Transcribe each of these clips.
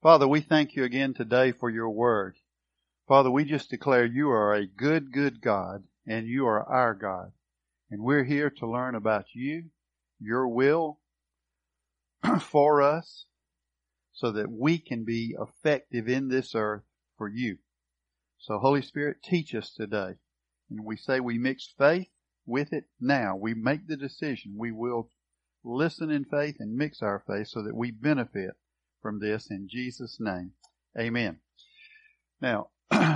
Father, we thank you again today for your word. Father, we just declare you are a good, good God, and you are our God. And we're here to learn about you, your will for us, so that we can be effective in this earth for you. So Holy Spirit, teach us today. And we say we mix faith with it now. We make the decision. We will listen in faith and mix our faith so that we benefit from this in Jesus' name. Amen. Now,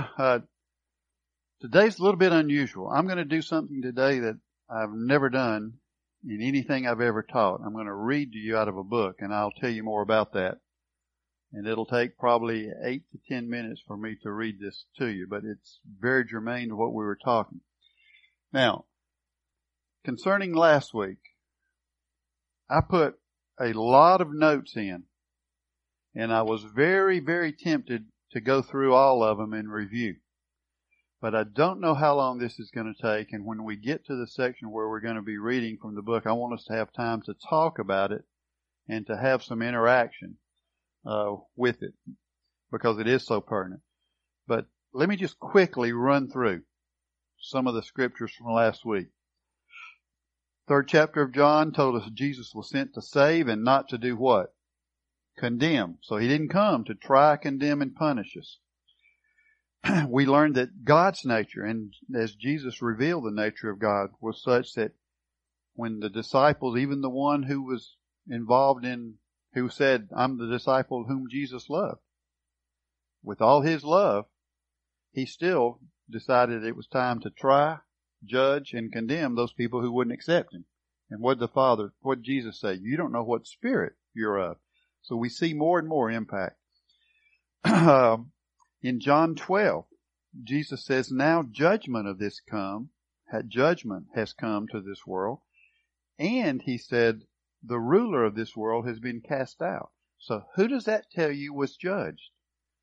today's a little bit unusual. I'm going to do something today that I've never done in anything I've ever taught. I'm going to read to you out of a book, and I'll tell you more about that. And it'll take probably 8 to 10 minutes for me to read this to you, but it's very germane to what we were talking. Now, concerning last week, I put a lot of notes in, and I was very, very tempted to go through all of them and review. But I don't know how long this is going to take, and when we get to the section where we're going to be reading from the book, I want us to have time to talk about it and to have some interaction with it, because it is so pertinent. But let me just quickly run through some of the scriptures from last week. 3rd chapter of John told us Jesus was sent to save and not to do what? Condemn. So he didn't come to try, condemn, and punish us. We learned that God's nature, and as Jesus revealed the nature of God, was such that when the disciples, even the one who was involved in, who said, I'm the disciple whom Jesus loved, with all his love, he still decided it was time to try, judge, and condemn those people who wouldn't accept him. And what did Jesus say? You don't know what spirit you're of. So we see more and more impact. In John 12, Jesus says, now judgment has come to this world. And he said, the ruler of this world has been cast out. So who does that tell you was judged?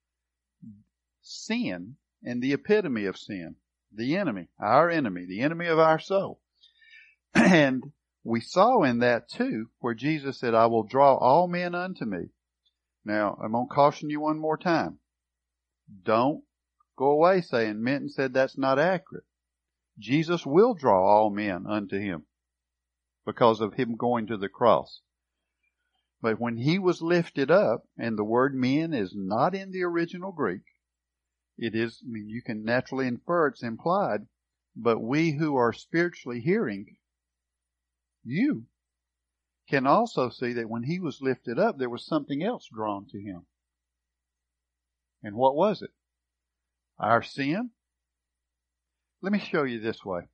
Sin, and the epitome of sin. The enemy, the enemy of our soul. And we saw in that too, where Jesus said, I will draw all men unto me. Now, I'm going to caution you one more time. Don't go away saying Minton said that's not accurate. Jesus will draw all men unto him because of him going to the cross. But when he was lifted up, and the word men is not in the original Greek, it is, you can naturally infer it's implied, but we who are spiritually hearing, you can also see that when he was lifted up, there was something else drawn to him. And what was it? Our sin? Let me show you this way.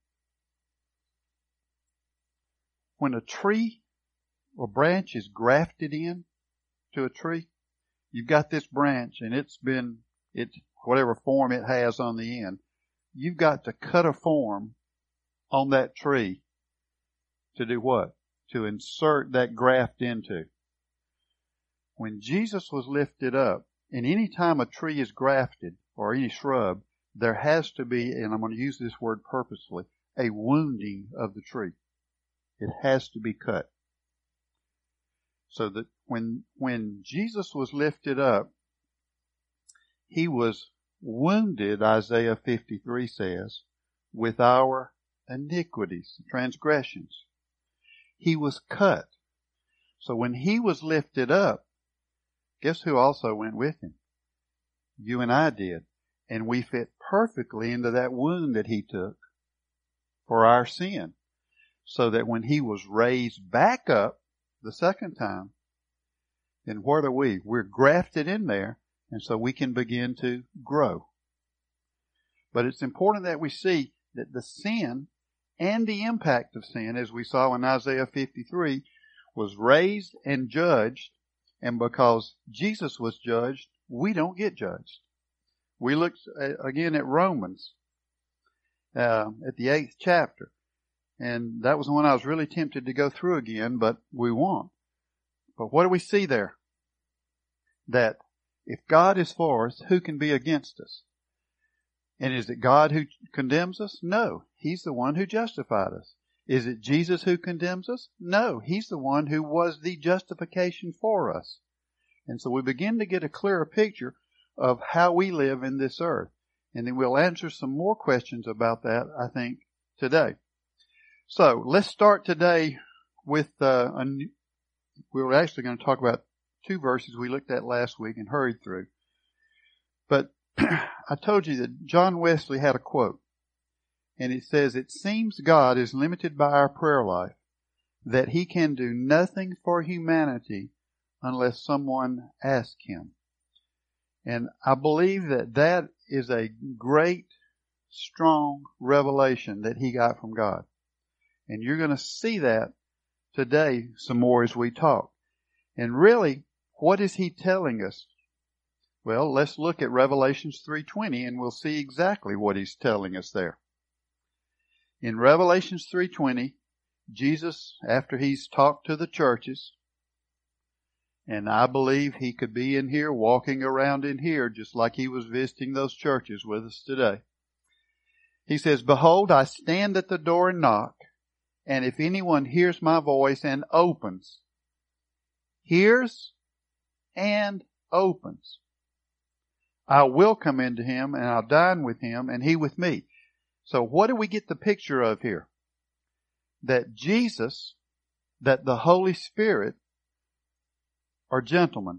When a tree or branch is grafted in to a tree, you've got this branch and it's whatever form it has on the end. You've got to cut a form on that tree to do what? To insert that graft into. When Jesus was lifted up, and any time a tree is grafted, or any shrub, there has to be, and I'm going to use this word purposefully, a wounding of the tree. It has to be cut. So that when Jesus was lifted up, he was wounded, Isaiah 53 says, with our iniquities, transgressions. He was cut. So when he was lifted up, guess who also went with him? You and I did. And we fit perfectly into that wound that he took for our sin. So that when he was raised back up the second time, then what are we? We're grafted in there, and so we can begin to grow. But it's important that we see that the sin and the impact of sin, as we saw in Isaiah 53, was raised and judged. And because Jesus was judged, we don't get judged. We looked again at Romans at the 8th chapter. And that was one I was really tempted to go through again, but we won't. But what do we see there? That if God is for us, who can be against us? And is it God who condemns us? No. He's the one who justified us. Is it Jesus who condemns us? No. He's the one who was the justification for us. And so we begin to get a clearer picture of how we live in this earth. And then we'll answer some more questions about that, I think, today. So let's start today with, we were actually going to talk about 2 verses we looked at last week and hurried through. But I told you that John Wesley had a quote. And it says, "It seems God is limited by our prayer life, that He can do nothing for humanity unless someone asks Him." And I believe that that is a great, strong revelation that he got from God. And you're going to see that today some more as we talk. And really, what is he telling us? Well, let's look at Revelations 3:20 and we'll see exactly what he's telling us there. In Revelations 3:20, Jesus, after he's talked to the churches, and I believe he could be in here, walking around in here, just like he was visiting those churches with us today. He says, "Behold, I stand at the door and knock, and if anyone hears my voice and opens," hears and opens, "I will come into him and I'll dine with him and he with me." So what do we get the picture of here? That Jesus, that the Holy Spirit are gentlemen.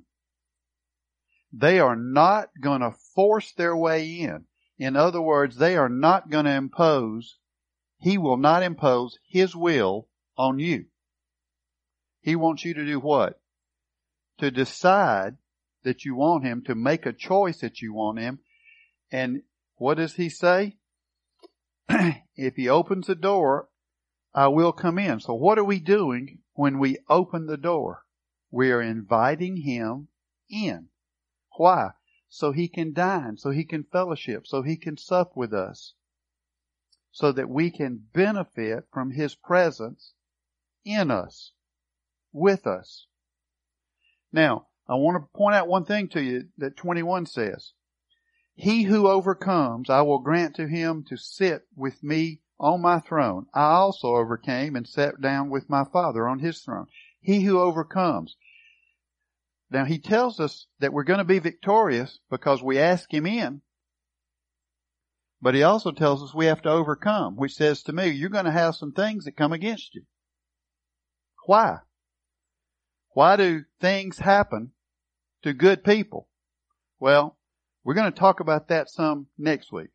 They are not going to force their way in. In other words, they are not going to impose, He will not impose His will on you. He wants you to do what? To decide that you want Him, to make a choice that you want Him. And what does He say? If He opens the door, I will come in. So what are we doing when we open the door? We are inviting Him in. Why? So He can dine, so He can fellowship, so He can sup with us, so that we can benefit from His presence in us, with us. Now, I want to point out one thing to you that 21 says. "He who overcomes, I will grant to him to sit with me on my throne. I also overcame and sat down with my Father on His throne." He who overcomes. Now, He tells us that we're going to be victorious because we ask Him in. But He also tells us we have to overcome, which says to me, you're going to have some things that come against you. Why? Why do things happen to good people? Well, we're going to talk about that some next week.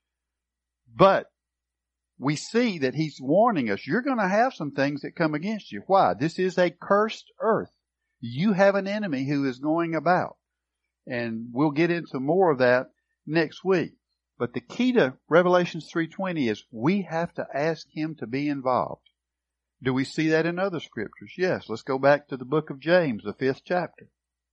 But we see that He's warning us, you're going to have some things that come against you. Why? This is a cursed earth. You have an enemy who is going about. And we'll get into more of that next week. But the key to Revelation 3:20 is we have to ask Him to be involved. Do we see that in other scriptures? Yes. Let's go back to the book of James, the 5th chapter.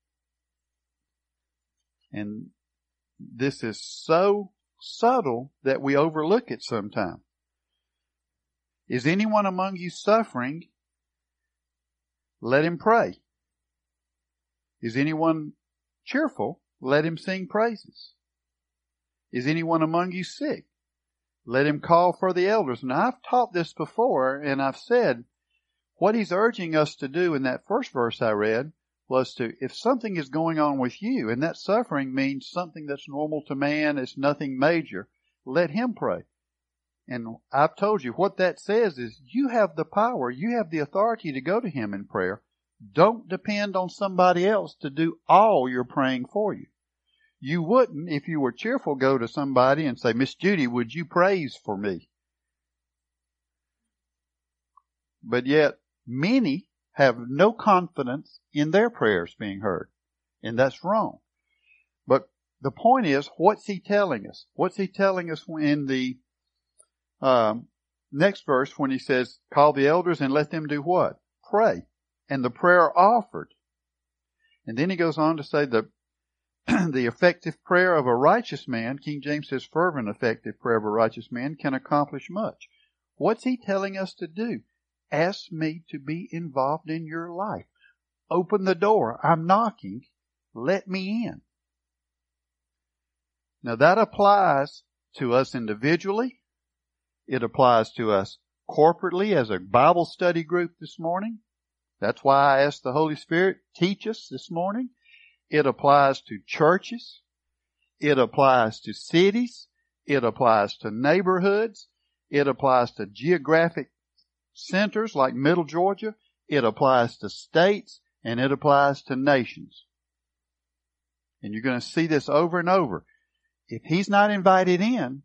And this is so subtle that we overlook it sometimes. "Is anyone among you suffering? Let him pray. Is anyone cheerful? Let him sing praises. Is anyone among you sick? Let him call for the elders." Now, I've taught this before, and I've said what He's urging us to do in that first verse I read was to, if something is going on with you, and that suffering means something that's normal to man, it's nothing major, let Him pray. And I've told you what that says is you have the power, you have the authority to go to Him in prayer. Don't depend on somebody else to do all your praying for you. You wouldn't, if you were cheerful, go to somebody and say, "Miss Judy, would you praise for me?" But yet, many have no confidence in their prayers being heard. And that's wrong. But the point is, what's He telling us? What's He telling us in the next verse when He says, "Call the elders and let them do what? Pray. And the prayer offered." And then He goes on to say the effective prayer of a righteous man, King James says fervent effective prayer of a righteous man, can accomplish much. What's He telling us to do? Ask me to be involved in your life. Open the door. I'm knocking. Let me in. Now that applies to us individually. It applies to us corporately as a Bible study group this morning. That's why I asked the Holy Spirit, teach us this morning. It applies to churches. It applies to cities. It applies to neighborhoods. It applies to geographic centers like Middle Georgia. It applies to states, and it applies to nations. And you're going to see this over and over. If he's not invited in,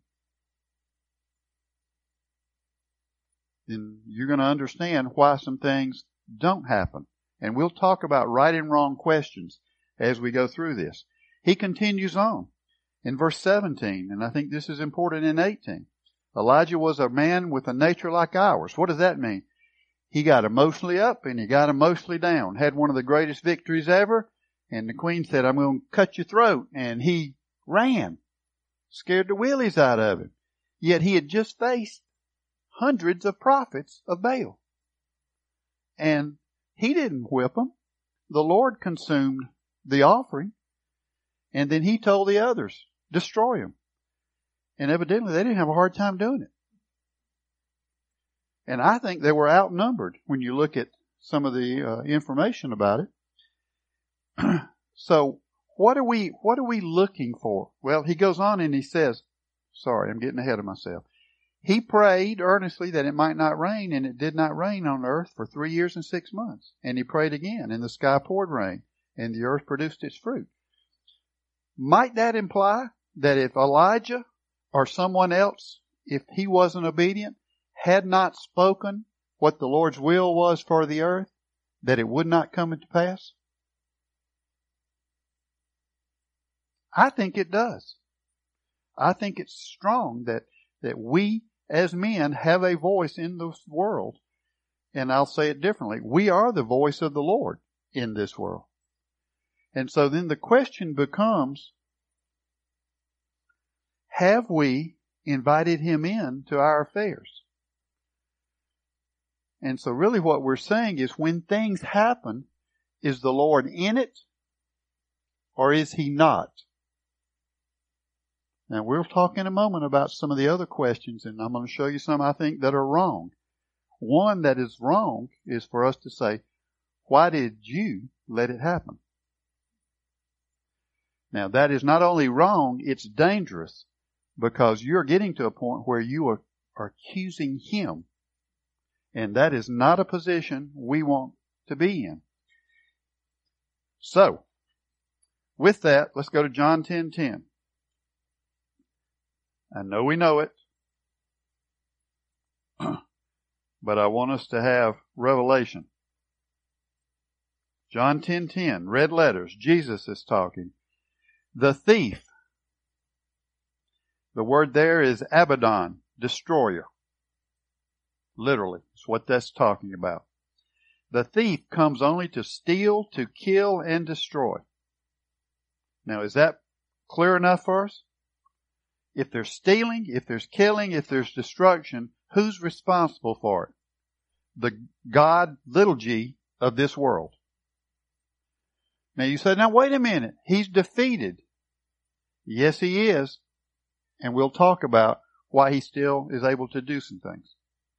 then you're going to understand why some things don't happen. And we'll talk about right and wrong questions as we go through this. He continues on in verse 17, and I think this is important in 18. Elijah was a man with a nature like ours. What does that mean? He got emotionally up and he got emotionally down. Had one of the greatest victories ever. And the queen said, I'm going to cut your throat. And he ran. Scared the willies out of him. Yet he had just faced hundreds of prophets of Baal. And he didn't whip them. The Lord consumed the offering. And then he told the others, destroy them. And evidently they didn't have a hard time doing it. And I think they were outnumbered when you look at some of the information about it. So what are we looking for? Well, he goes on and he says, sorry, I'm getting ahead of myself. He prayed earnestly that it might not rain, and it did not rain on earth for 3 years and 6 months. And he prayed again, and the sky poured rain, and the earth produced its fruit. Might that imply that if Elijah or someone else, if he wasn't obedient, had not spoken what the Lord's will was for the earth, that it would not come into pass? I think it does. I think it's strong that we as men have a voice in this world. And I'll say it differently. We are the voice of the Lord in this world. And so then the question becomes, have we invited him in to our affairs? And so really what we're saying is when things happen, is the Lord in it or is he not? Now we'll talk in a moment about some of the other questions, and I'm going to show you some I think that are wrong. One that is wrong is for us to say, why did you let it happen? Now that is not only wrong, it's dangerous because you're getting to a point where you are accusing him. And that is not a position we want to be in. So, with that, let's go to John 10:10. I know we know it, but I want us to have revelation. John 10:10, red letters, Jesus is talking. The thief, the word there is Abaddon, destroyer. Literally, it's what that's talking about. The thief comes only to steal, to kill, and destroy. Now, is that clear enough for us? If there's stealing, if there's killing, if there's destruction, who's responsible for it? The God, little g, of this world. Now you say, now wait a minute, he's defeated. Yes, he is. And we'll talk about why he still is able to do some things.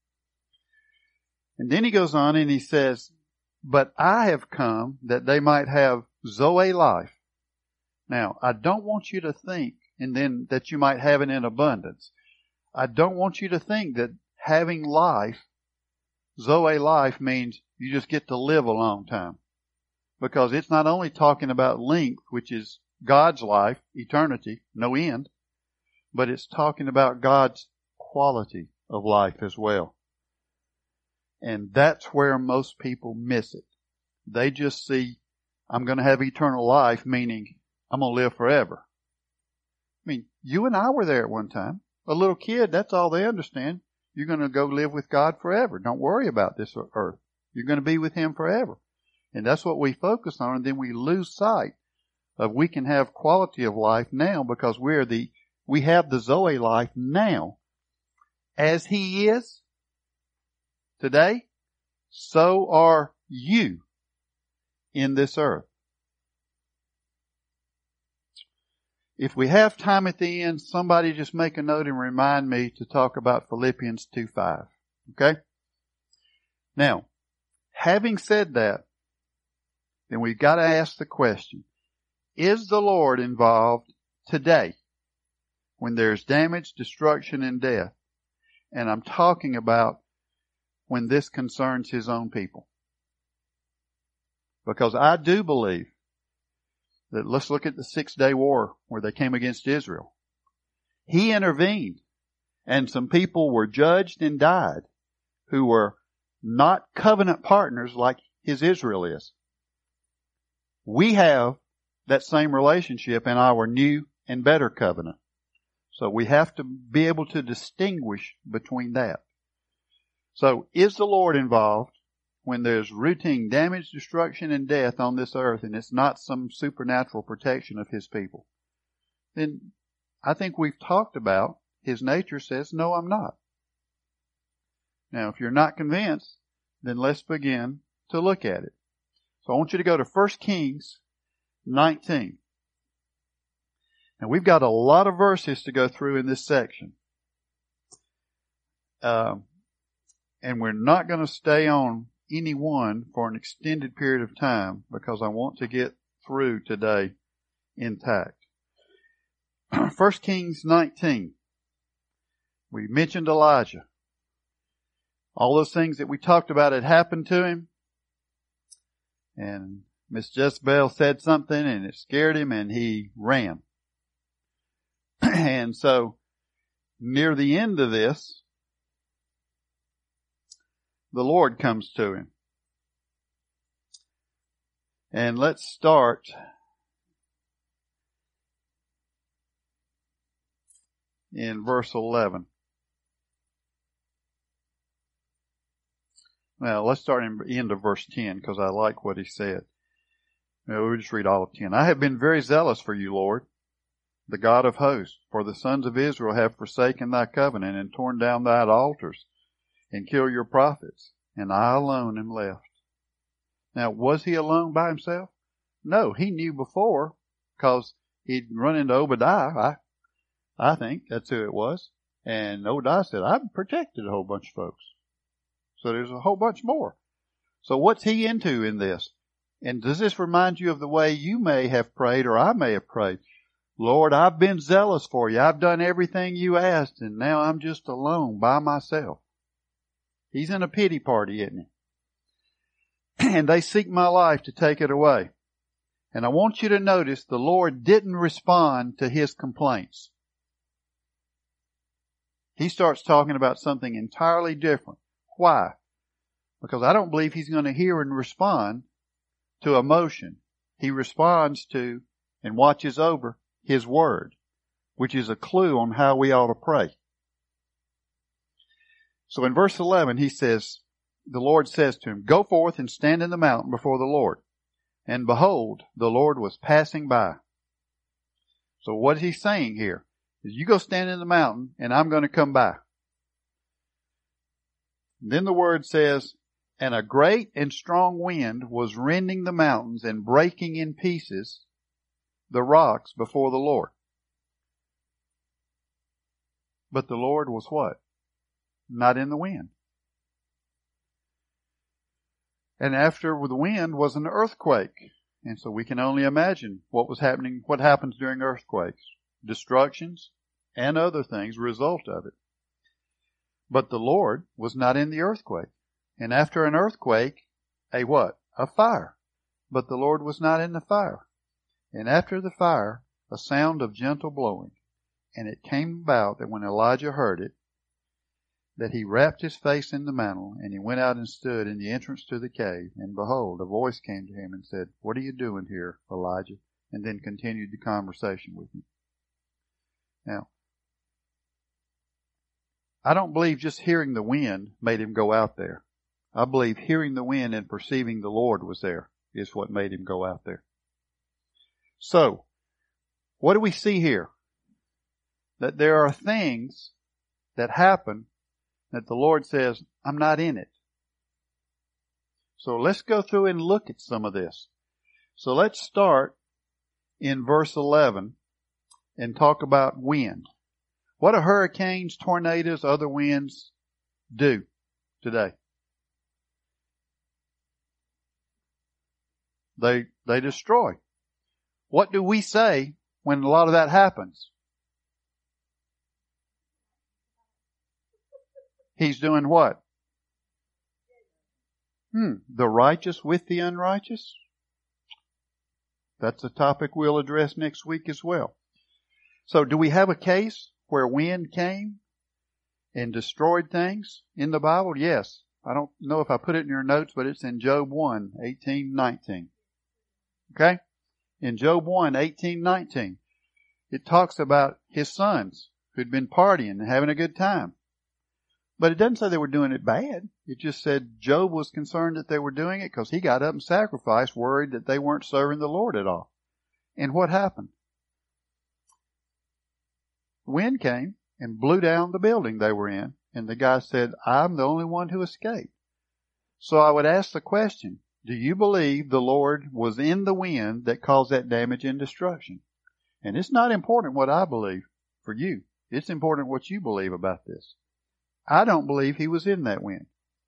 And then he goes on and he says, but I have come that they might have Zoe life. Now, I don't want you to think, and then that you might have it in abundance. I don't want you to think that having life, Zoe life, means you just get to live a long time. Because it's not only talking about length, which is God's life, eternity, no end, but it's talking about God's quality of life as well. And that's where most people miss it. They just see, I'm going to have eternal life, meaning I'm going to live forever. I mean, you and I were there at one time. A little kid, that's all they understand. You're going to go live with God forever. Don't worry about this earth. You're going to be with him forever. And that's what we focus on, and then we lose sight of we can have quality of life now because we have the Zoe life now. As he is today, so are you in this earth. If we have time at the end, somebody just make a note and remind me to talk about Philippians 2:5. Okay? Now, having said that, then we've got to ask the question, Is the Lord involved today when there's damage, destruction, and death? And I'm talking about when this concerns His own people. Because I do believe that, let's look at the 6-day war where they came against Israel. He intervened, and some people were judged and died who were not covenant partners like His Israel is. We have that same relationship in our new and better covenant. So we have to be able to distinguish between that. So is the Lord involved when there's routine damage, destruction, and death on this earth, and it's not some supernatural protection of His people? Then I think we've talked about His nature says, no, I'm not. Now, if you're not convinced, then let's begin to look at it. So I want you to go to 1 Kings 19. Now, we've got a lot of verses to go through in this section. And we're not going to stay on any one for an extended period of time because I want to get through today intact. 1 Kings 19. We mentioned Elijah. All those things that we talked about had happened to him. And Miss Jezebel said something and it scared him and he ran. And so, near the end of this, the Lord comes to him. And let's start in verse 11. Well, let's start in the end of verse 10 because I like what he said. We'll just read all of 10. I have been very zealous for you, Lord, the God of hosts, for the sons of Israel have forsaken thy covenant and torn down thine altars and killed your prophets, and I alone am left. Now, was he alone by himself? No, he knew before because he'd run into Obadiah. I think that's who it was. And Obadiah said, I've protected a whole bunch of folks. So there's a whole bunch more. So what's he into in this? And does this remind you of the way you may have prayed or I may have prayed? Lord, I've been zealous for you. I've done everything you asked and now I'm just alone by myself. He's in a pity party, isn't he? And they seek my life to take it away. And I want you to notice the Lord didn't respond to his complaints. He starts talking about something entirely different. Why? Because I don't believe he's going to hear and respond to emotion. He responds to and watches over his word, which is a clue on how we ought to pray. So in verse 11, he says, the Lord says to him, go forth and stand in the mountain before the Lord. And behold, the Lord was passing by. So what is he saying here? Is you go stand in the mountain and I'm going to come by. And then the word says, and a great and strong wind was rending the mountains and breaking in pieces the rocks before the Lord. But the Lord was what? Not in the wind. And after the wind was an earthquake. And so we can only imagine what was happening, what happens during earthquakes. Destructions and other things result of it. But the Lord was not in the earthquake. And after an earthquake, a what? A fire. But the Lord was not in the fire. And after the fire, a sound of gentle blowing. And it came about that when Elijah heard it, that he wrapped his face in the mantle, and he went out and stood in the entrance to the cave. And behold, a voice came to him and said, what are you doing here, Elijah? And then continued the conversation with him. Now, I don't believe just hearing the wind made him go out there. I believe hearing the wind and perceiving the Lord was there is what made him go out there. So, what do we see here? That there are things that happen that the Lord says, I'm not in it. So let's go through and look at some of this. So let's start in verse 11 and talk about wind. What do hurricanes, tornadoes, other winds do today? They destroy. What do we say when a lot of that happens? He's doing what? The righteous with the unrighteous? That's a topic we'll address next week as well. So do we have a case where wind came and destroyed things in the Bible? Yes. I don't know if I put it in your notes, but it's in Job 1, 18, 19. Okay? In Job 1, 18, 19, it talks about his sons who'd been partying and having a good time. But it doesn't say they were doing it bad. It just said Job was concerned that they were doing it because he got up and sacrificed, worried that they weren't serving the Lord at all. And what happened? Wind came and blew down the building they were in. And the guy said, I'm the only one who escaped. So I would ask the question, do you believe the Lord was in the wind that caused that damage and destruction? And it's not important what I believe for you. It's important what you believe about this. I don't believe he was in that wind.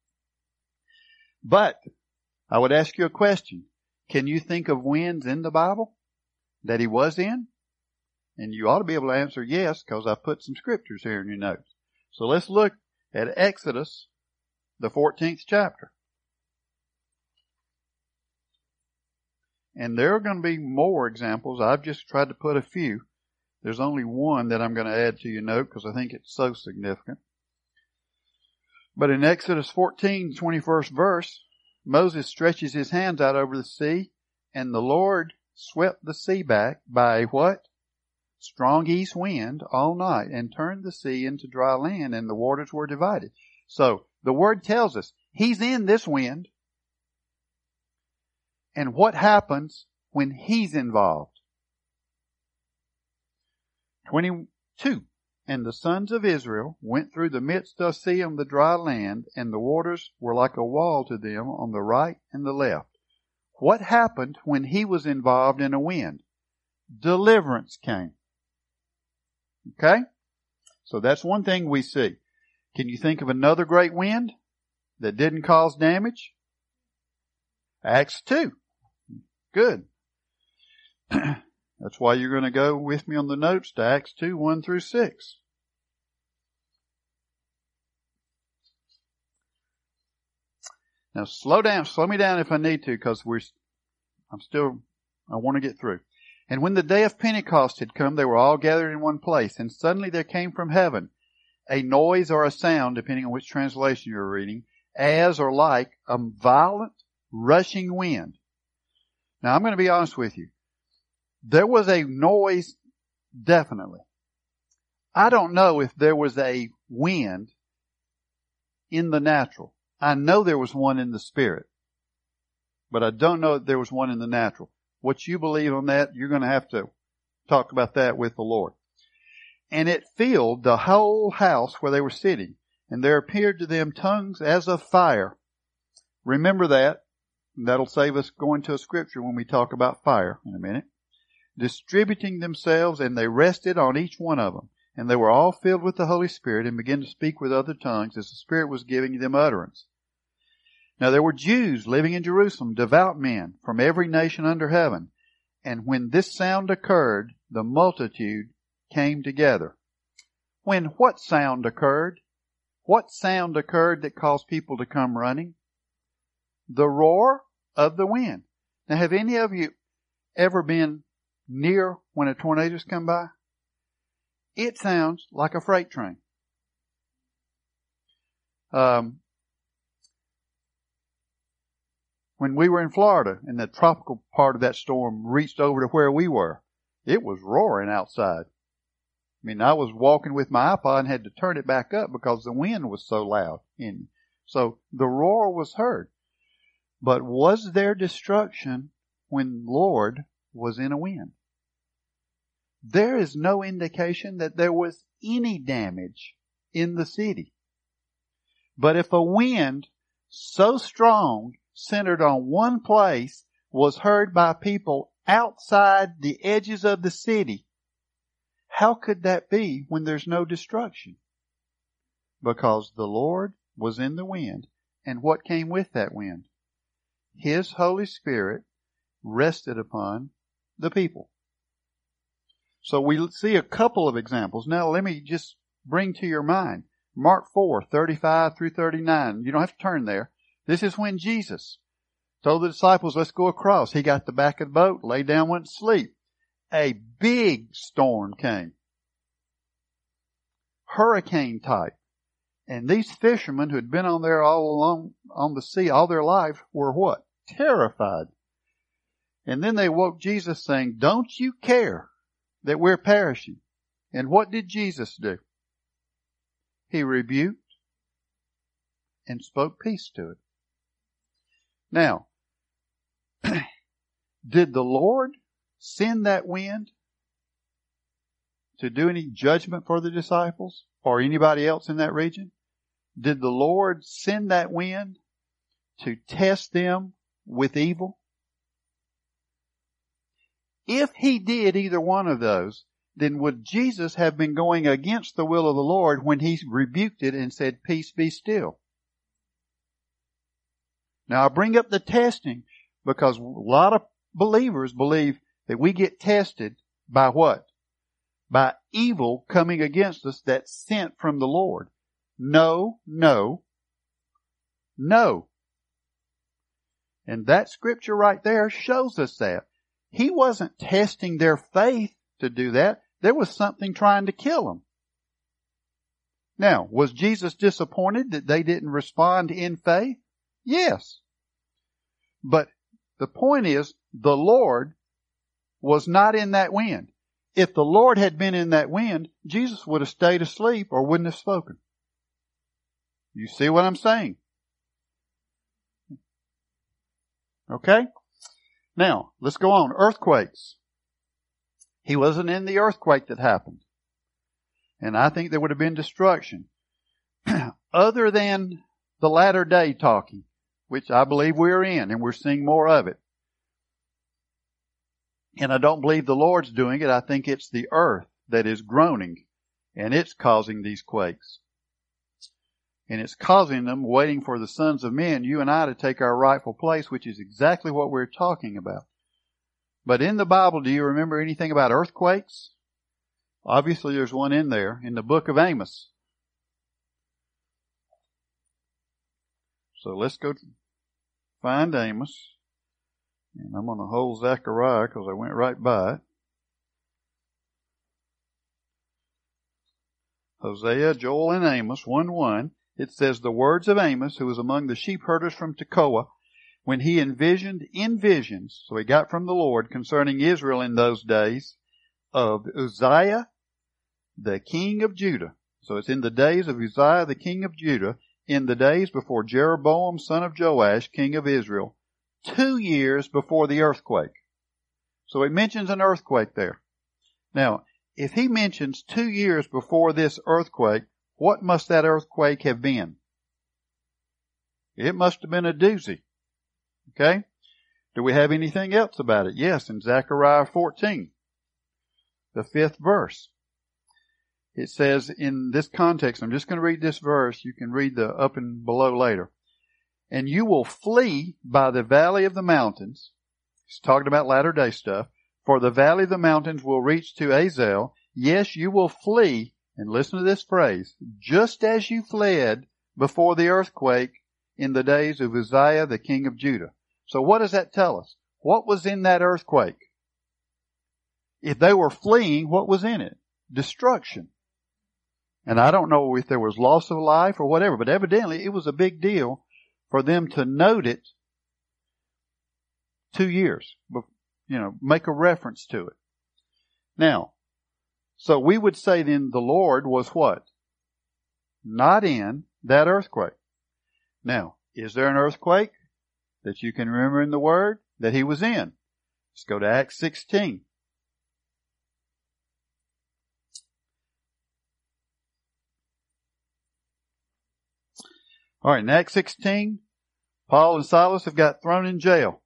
But I would ask you a question. Can you think of winds in the Bible that he was in? And you ought to be able to answer yes, because I put some scriptures here in your notes. So let's look at Exodus, the 14th chapter. And there are going to be more examples. I've just tried to put a few. There's only one that I'm going to add to your note because I think it's so significant. But in Exodus 14, 21st verse, Moses stretches his hands out over the sea, and the Lord swept the sea back by what? Strong east wind all night, and turned the sea into dry land, and the waters were divided. So the word tells us he's in this wind. And what happens when he's involved? 22. And the sons of Israel went through the midst of the sea on the dry land, and the waters were like a wall to them on the right and the left. What happened when he was involved in a wind? Deliverance came. Okay? So that's one thing we see. Can you think of another great wind that didn't cause damage? Acts 2. Good. That's why you're going to go with me on the notes to Acts 2, 1 through 6. Now slow me down if I need to, because I want to get through. And when the day of Pentecost had come, they were all gathered in one place, and suddenly there came from heaven a noise or a sound, depending on which translation you're reading, as or like a violent rushing wind. Now I'm going to be honest with you. There was a noise, definitely. I don't know if there was a wind in the natural. I know there was one in the spirit, but I don't know if there was one in the natural. What you believe on that, you're going to have to talk about that with the Lord. And it filled the whole house where they were sitting, and there appeared to them tongues as of fire. Remember that. That'll save us going to a scripture when we talk about fire in a minute. Distributing themselves, and they rested on each one of them. And they were all filled with the Holy Spirit and began to speak with other tongues as the Spirit was giving them utterance. Now there were Jews living in Jerusalem, devout men from every nation under heaven. And when this sound occurred, the multitude came together. When what sound occurred? What sound occurred that caused people to come running? The roar of the wind. Now have any of you ever been near when a tornado's come by? It sounds like a freight train. When we were in Florida and the tropical part of that storm reached over to where we were, it was roaring outside. I mean, I was walking with my iPod and had to turn it back up because the wind was so loud. So the roar was heard. But was there destruction when the Lord was in a wind? There is no indication that there was any damage in the city. But if a wind so strong centered on one place was heard by people outside the edges of the city, how could that be when there's no destruction? Because the Lord was in the wind. And what came with that wind? His Holy Spirit rested upon the people. So we see a couple of examples. Now let me just bring to your mind Mark 4:35 through 39. You don't have to turn there. This is when Jesus told the disciples, let's go across. He got the back of the boat, laid down, went to sleep. A big storm came. Hurricane type. And these fishermen who had been on there all along on the sea all their life were what? Terrified. And then they woke Jesus saying, don't you care that we're perishing? And what did Jesus do? He rebuked and spoke peace to it. Now, did the Lord send that wind to do any judgment for the disciples or anybody else in that region? Did the Lord send that wind to test them with evil? If he did either one of those, then would Jesus have been going against the will of the Lord when he rebuked it and said, peace be still? Now I bring up the testing because a lot of believers believe that we get tested by what? By evil coming against us that's sent from the Lord. No, no, no. And that scripture right there shows us that. He wasn't testing their faith to do that. There was something trying to kill them. Now, was Jesus disappointed that they didn't respond in faith? Yes. But the point is, the Lord was not in that wind. If the Lord had been in that wind, Jesus would have stayed asleep or wouldn't have spoken. You see what I'm saying? Okay? Now, let's go on. Earthquakes. He wasn't in the earthquake that happened. And I think there would have been destruction. Other than the latter day talking, which I believe we're in, and we're seeing more of it. And I don't believe the Lord's doing it. I think it's the earth that is groaning, and it's causing these quakes. And it's causing them, waiting for the sons of men, you and I, to take our rightful place, which is exactly what we're talking about. But in the Bible, do you remember anything about earthquakes? Obviously, there's one in there, in the book of Amos. So let's go find Amos. And I'm going to hold Zechariah because I went right by it. Hosea, Joel, and Amos, 1:1. It says, the words of Amos, who was among the sheep herders from Tekoa, when he envisioned in visions, so he got from the Lord concerning Israel in those days, of Uzziah, the king of Judah. So it's in the days of Uzziah, the king of Judah, in the days before Jeroboam, son of Joash, king of Israel, 2 years before the earthquake. So it mentions an earthquake there. Now, if he mentions 2 years before this earthquake, what must that earthquake have been? It must have been a doozy. Okay? Do we have anything else about it? Yes, in Zechariah 14, the 5th verse. It says in this context, I'm just going to read this verse. You can read the up and below later. And you will flee by the valley of the mountains. He's talking about latter day stuff. For the valley of the mountains will reach to Azel. Yes, you will flee. And listen to this phrase. Just as you fled before the earthquake in the days of Uzziah, the king of Judah. So what does that tell us? What was in that earthquake? If they were fleeing, what was in it? Destruction. And I don't know if there was loss of life or whatever, but evidently it was a big deal for them to note it 2 years. Make a reference to it. Now, so we would say then the Lord was what? Not in that earthquake. Now, is there an earthquake that you can remember in the Word that he was in? Let's go to Acts 16. All right, in Acts 16, Paul and Silas have got thrown in jail.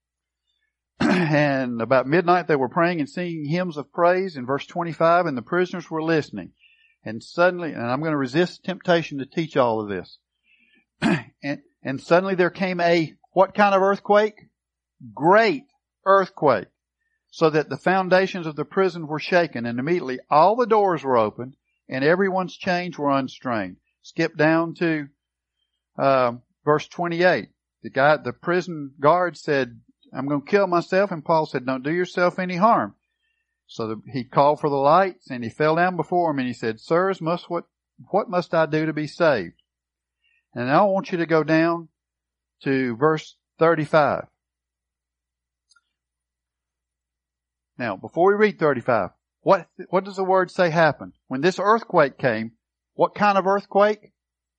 And about midnight they were praying and singing hymns of praise in verse 25, and the prisoners were listening. And suddenly, and I'm going to resist temptation to teach all of this. And suddenly there came a, what kind of earthquake? Great earthquake. so that the foundations of the prison were shaken, and immediately all the doors were opened, and everyone's chains were unstrained. Skip down to verse 28. The prison guard said, I'm going to kill myself, and Paul said, don't do yourself any harm. So he called for the lights, and he fell down before him, and he said, Sirs, what must I do to be saved? And now I want you to go down to verse 35. Now, before we read 35, what does the word say happened? When this earthquake came, what kind of earthquake?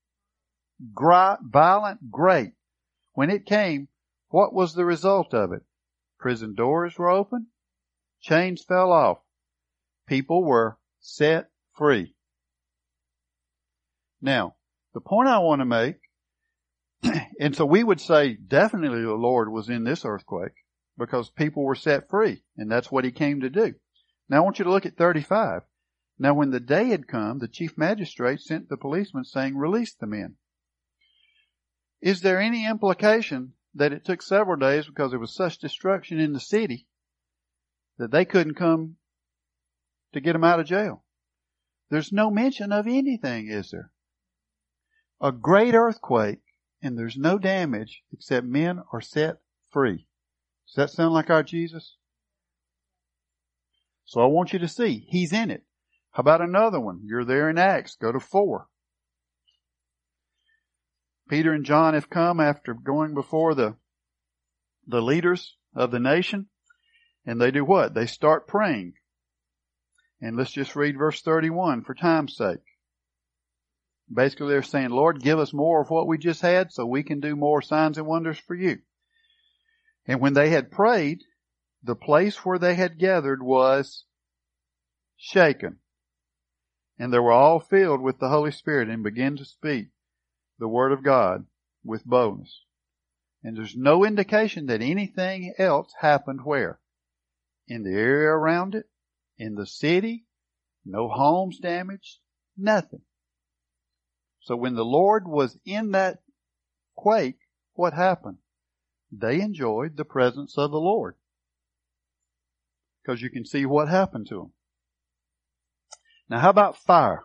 Violent, great. When it came, what was the result of it? Prison doors were open. Chains fell off. People were set free. Now, the point I want to make, and so we would say definitely the Lord was in this earthquake because people were set free, and that's what he came to do. Now I want you to look at 35. Now when the day had come, the chief magistrate sent the policemen saying, release the men. Is there any implication that it took several days because there was such destruction in the city that they couldn't come to get them out of jail? There's no mention of anything, is there? A great earthquake, and there's no damage except men are set free. Does that sound like our Jesus? So I want you to see, he's in it. How about another one? You're there in Acts. Go to 4. Peter and John have come after going before the leaders of the nation. And they do what? They start praying. And let's just read verse 31 for time's sake. Basically they're saying, Lord, give us more of what we just had so we can do more signs and wonders for you. And when they had prayed, the place where they had gathered was shaken. And they were all filled with the Holy Spirit and began to speak the word of God with boldness. And there's no indication that anything else happened where? In the area around it, in the city, no homes damaged, nothing. So when the Lord was in that quake, what happened? They enjoyed the presence of the Lord. Because you can see what happened to them. Now how about fire?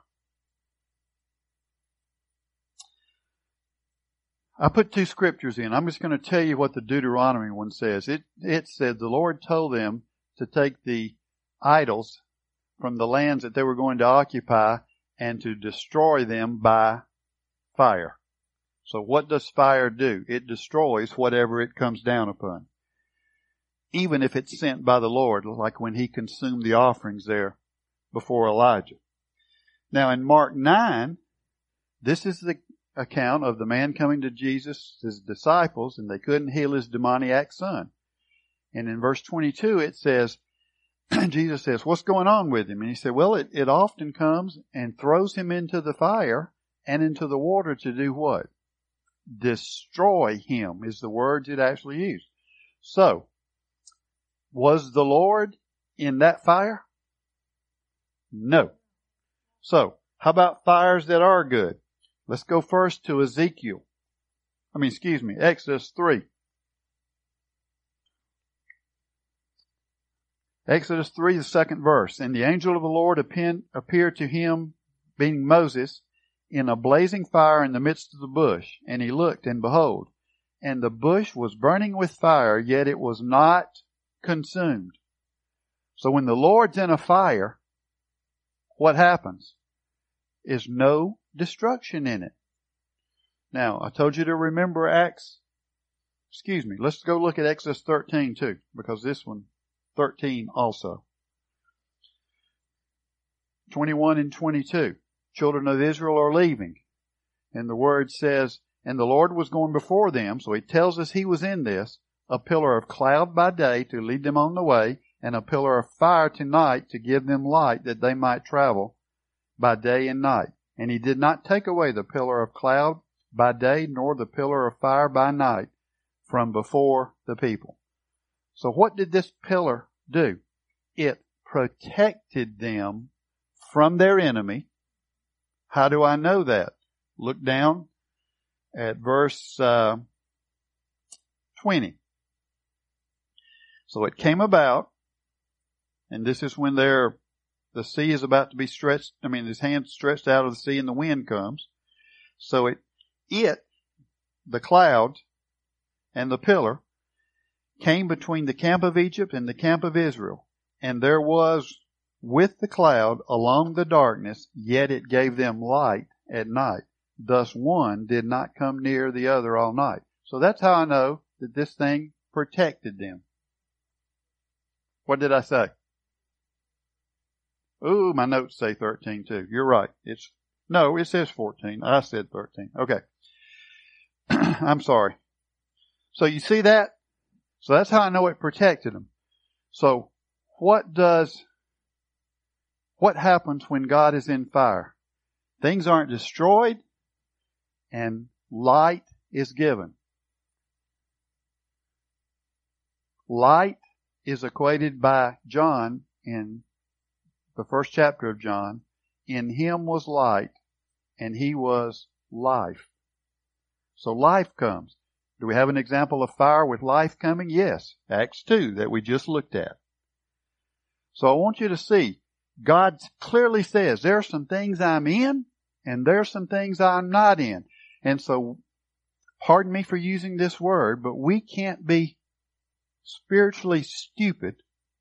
I put 2 scriptures in. I'm just going to tell you what the Deuteronomy one says. It said the Lord told them to take the idols from the lands that they were going to occupy and to destroy them by fire. So what does fire do? It destroys whatever it comes down upon. Even if it's sent by the Lord, like when he consumed the offerings there before Elijah. Now in Mark 9, this is the account of the man coming to Jesus, his disciples, and they couldn't heal his demoniac son. And in verse 22 it says, Jesus says, what's going on with him? And he said, well, it often comes and throws him into the fire and into the water to do what? Destroy him is the words it actually used. So, was the Lord in that fire? No. So, how about fires that are good? Let's go first to Exodus 3. Exodus 3, the 2nd verse. And the angel of the Lord appeared to him, being Moses, in a blazing fire in the midst of the bush. And he looked, and behold, and the bush was burning with fire, yet it was not consumed. So when the Lord's in a fire, what happens? Is no destruction in it. Now, I told you to remember let's go look at Exodus 13 too, because this one, 13 also. 21 and 22. Children of Israel are leaving. And the word says, and the Lord was going before them, so he tells us he was in this, a pillar of cloud by day to lead them on the way, and a pillar of fire to night to give them light that they might travel by day and night. And he did not take away the pillar of cloud by day, nor the pillar of fire by night from before the people. So what did this pillar do? It protected them from their enemy. How do I know that? Look down at verse 20. So it came about And this is when the sea is about to be stretched. I mean, his hand stretched out of the sea and the wind comes. So the cloud and the pillar came between the camp of Egypt and the camp of Israel. And there was with the cloud along the darkness, yet it gave them light at night. Thus one did not come near the other all night. So that's how I know that this thing protected them. What did I say? Ooh, my notes say 13 too. You're right. It says 14. I said 13. Okay. I'm sorry. So you see that? So that's how I know it protected them. So what happens when God is in fire? Things aren't destroyed and light is given. Light is equated by John in the first chapter of John. In him was light, and he was life. So life comes. Do we have an example of fire with life coming? Yes. Acts 2 that we just looked at. So I want you to see, God clearly says there are some things I'm in and there are some things I'm not in. And so, pardon me for using this word, but we can't be spiritually stupid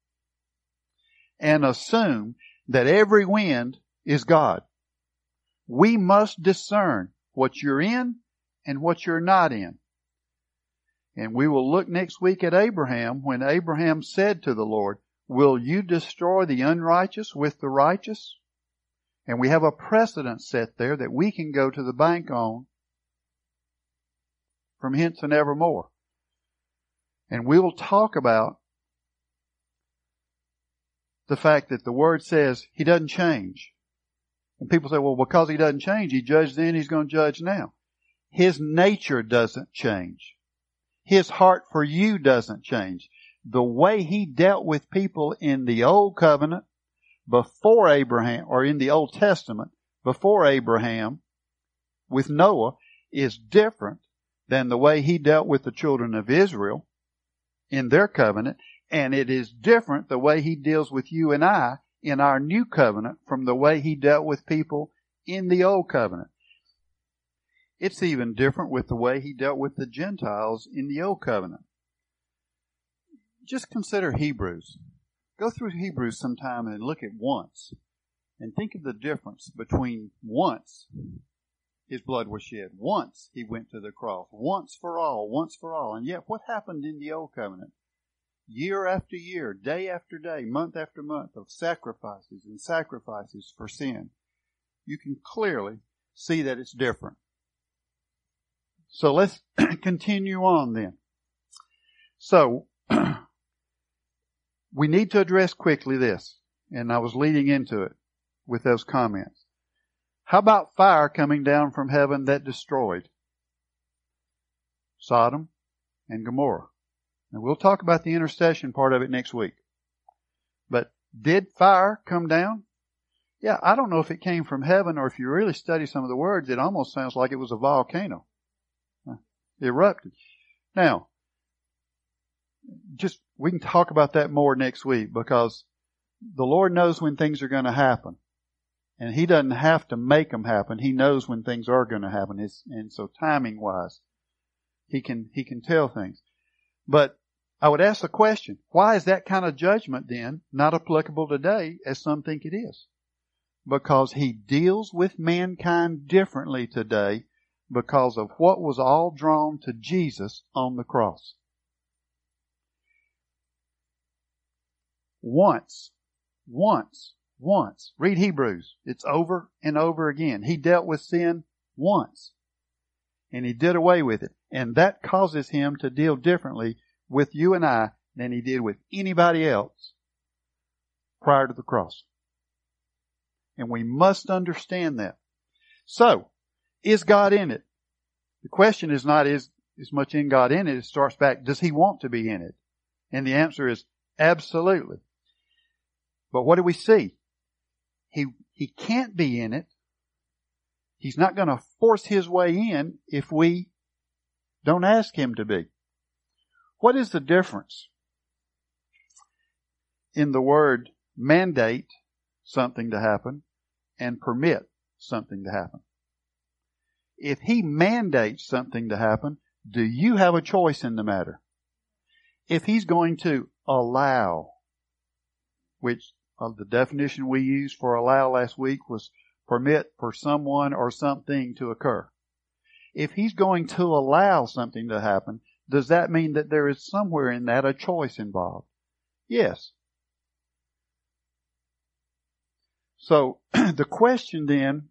and assume that every wind is God. We must discern what you're in and what you're not in. And we will look next week at Abraham when Abraham said to the Lord, will you destroy the unrighteous with the righteous? And we have a precedent set there that we can go to the bank on from hence and evermore. And we will talk about the fact that the Word says He doesn't change. And people say, well, because He doesn't change, He judged then, He's going to judge now. His nature doesn't change. His heart for you doesn't change. The way He dealt with people in the Old Covenant before Abraham, or in the Old Testament before Abraham with Noah, is different than the way He dealt with the children of Israel in their covenant, and it is different the way He deals with you and I in our new covenant from the way He dealt with people in the Old Covenant. It's even different with the way He dealt with the Gentiles in the Old Covenant. Just consider Hebrews. Go through Hebrews sometime and look at once. And think of the difference between once His blood was shed. Once He went to the cross. Once for all, once for all. And yet what happened in the Old Covenant? Year after year, day after day, month after month of sacrifices and sacrifices for sin. You can clearly see that it's different. So let's continue on then. So, we need to address quickly this, and I was leading into it with those comments. How about fire coming down from heaven that destroyed Sodom and Gomorrah? And we'll talk about the intercession part of it next week. But did fire come down? Yeah, I don't know if it came from heaven, or if you really study some of the words, it almost sounds like it was a volcano. Erupted. Now, we can talk about that more next week, because the Lord knows when things are going to happen. And He doesn't have to make them happen. He knows when things are going to happen. And so timing wise, He can tell things. But I would ask the question, why is that kind of judgment then not applicable today as some think it is? Because He deals with mankind differently today because of what was all drawn to Jesus on the cross. Once. Read Hebrews. It's over and over again. He dealt with sin once. And He did away with it. And that causes Him to deal differently with you and I than He did with anybody else prior to the cross. And we must understand that. So, is God in it? The question is not is much in God in it. It starts back, does He want to be in it? And the answer is absolutely. But what do we see? He can't be in it. He's not going to force His way in if we don't ask Him to be. What is the difference in the word mandate something to happen and permit something to happen. If He mandates something to happen, do you have a choice in the matter? If He's going to allow, which the definition we used for allow last week was permit for someone or something to occur. If He's going to allow something to happen, does that mean that there is somewhere in that a choice involved? Yes. So the question then,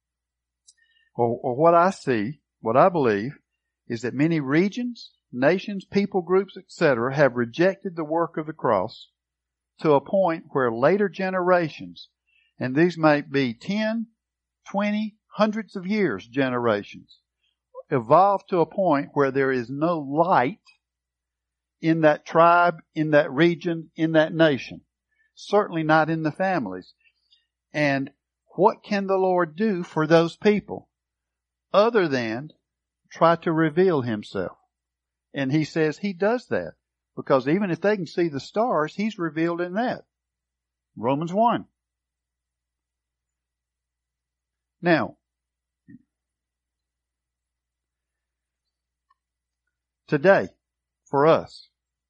or what I see, what I believe, is that many regions, nations, people groups, etc. have rejected the work of the cross to a point where later generations, and these may be 10, 20, hundreds of years generations, evolve to a point where there is no light in that tribe, in that region, in that nation. Certainly not in the families. And what can the Lord do for those people other than try to reveal Himself? And He says He does that, because even if they can see the stars, He's revealed in that. Romans 1. Now, today, for us,